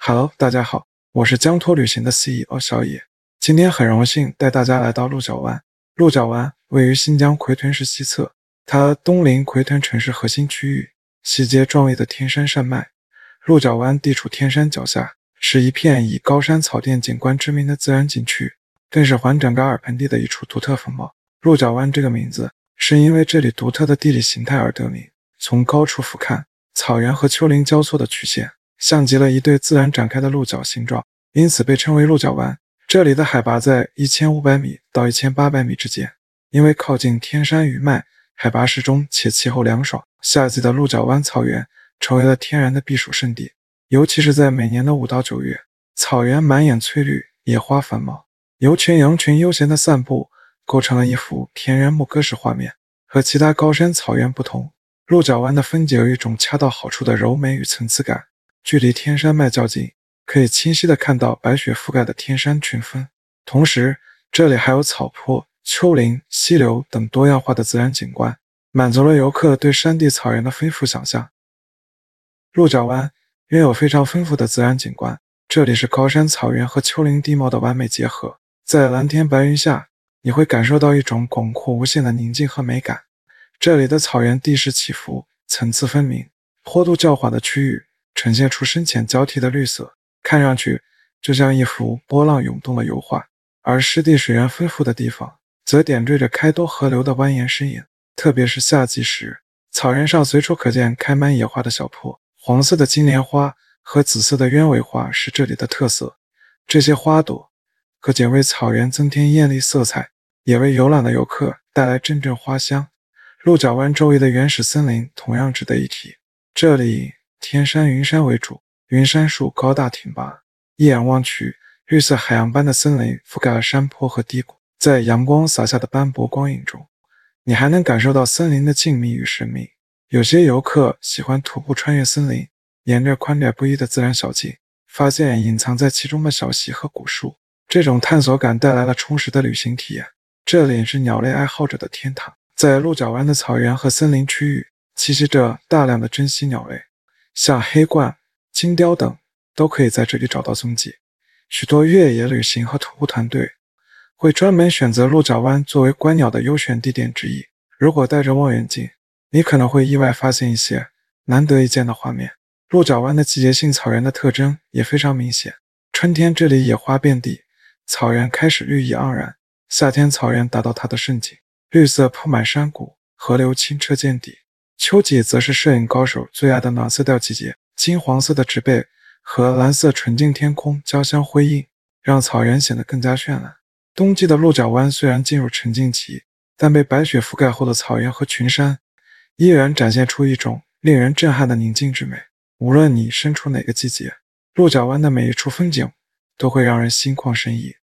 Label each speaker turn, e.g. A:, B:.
A: Hello，大家好，我是江托旅行的 CEO 小野。今天很荣幸带大家来到鹿角湾。鹿角湾位于新疆奎屯市西侧，它东临奎屯城市核心区域，西接壮丽的天山山脉。鹿角湾地处天山脚下，是一片以高山草甸景观知名的自然景区，更是环整个洱盆地的一处独特风貌。鹿角湾这个名字是因为这里独特的地理形态而得名。从高处俯瞰，草原和丘陵交错的曲线像极了一对自然展开的鹿角形状，因此被称为鹿角湾。这里的海拔在1500米到1800米之间，因为靠近天山余脉，海拔适中且气候凉爽。夏季的鹿角湾草原成为了天然的避暑胜地，尤其是在每年的5到9月，草原满眼翠绿，野花繁茂，牛群羊群悠闲的散步，构成了一幅田园牧歌式画面。和其他高山草原不同，鹿角湾的分解有一种恰到好处的柔美与层次感。距离天山脉较近，可以清晰地看到白雪覆盖的天山群峰，同时这里还有草坡、丘陵、溪流等多样化的自然景观，满足了游客对山地草原的丰富想象。鹿角湾拥有非常丰富的自然景观，这里是高山草原和丘陵地貌的完美结合，在蓝天白云下，你会感受到一种广阔无限的宁静和美感。这里的草原地势起伏，层次分明，坡度较缓的区域呈现出深浅交替的绿色，看上去就像一幅波浪涌动的油画。而湿地水源丰富的地方则点缀着开多河流的蜿蜒身影，特别是夏季时，草原上随处可见开满野花的小坡，黄色的金莲花和紫色的鸢尾花是这里的特色。这些花朵不仅为草原增添艳丽色彩，也为游览的游客带来阵阵花香。鹿角湾周围的原始森林同样值得一提，这里以天山云杉为主，云杉树高大挺拔，一眼望去，绿色海洋般的森林覆盖了山坡和低谷，在阳光洒下的斑驳光影中，你还能感受到森林的静谧与神秘。有些游客喜欢徒步穿越森林，沿着宽窄不一的自然小径，发现隐藏在其中的小溪和古树，这种探索感带来了充实的旅行体验。这里是鸟类爱好者的天堂，在鹿角湾的草原和森林区域栖息着大量的珍稀鸟类，像黑鹳、金雕等都可以在这里找到踪迹。许多越野旅行和徒步团队会专门选择鹿角湾作为观鸟的优选地点之一。如果带着望远镜，你可能会意外发现一些难得一见的画面。鹿角湾的季节性草原的特征也非常明显，春天这里野花遍地，草原开始绿意盎然；夏天草原达到它的盛景，绿色铺满山谷，河流清澈见底。秋季则是摄影高手最爱的暖色调季节，金黄色的植被和蓝色纯净天空交相辉映，让草原显得更加绚烂。冬季的鹿角湾虽然进入沉静期，但被白雪覆盖后的草原和群山依然展现出一种令人震撼的宁静之美。无论你身处哪个季节，鹿角湾的每一处风景都会让人心旷神怡。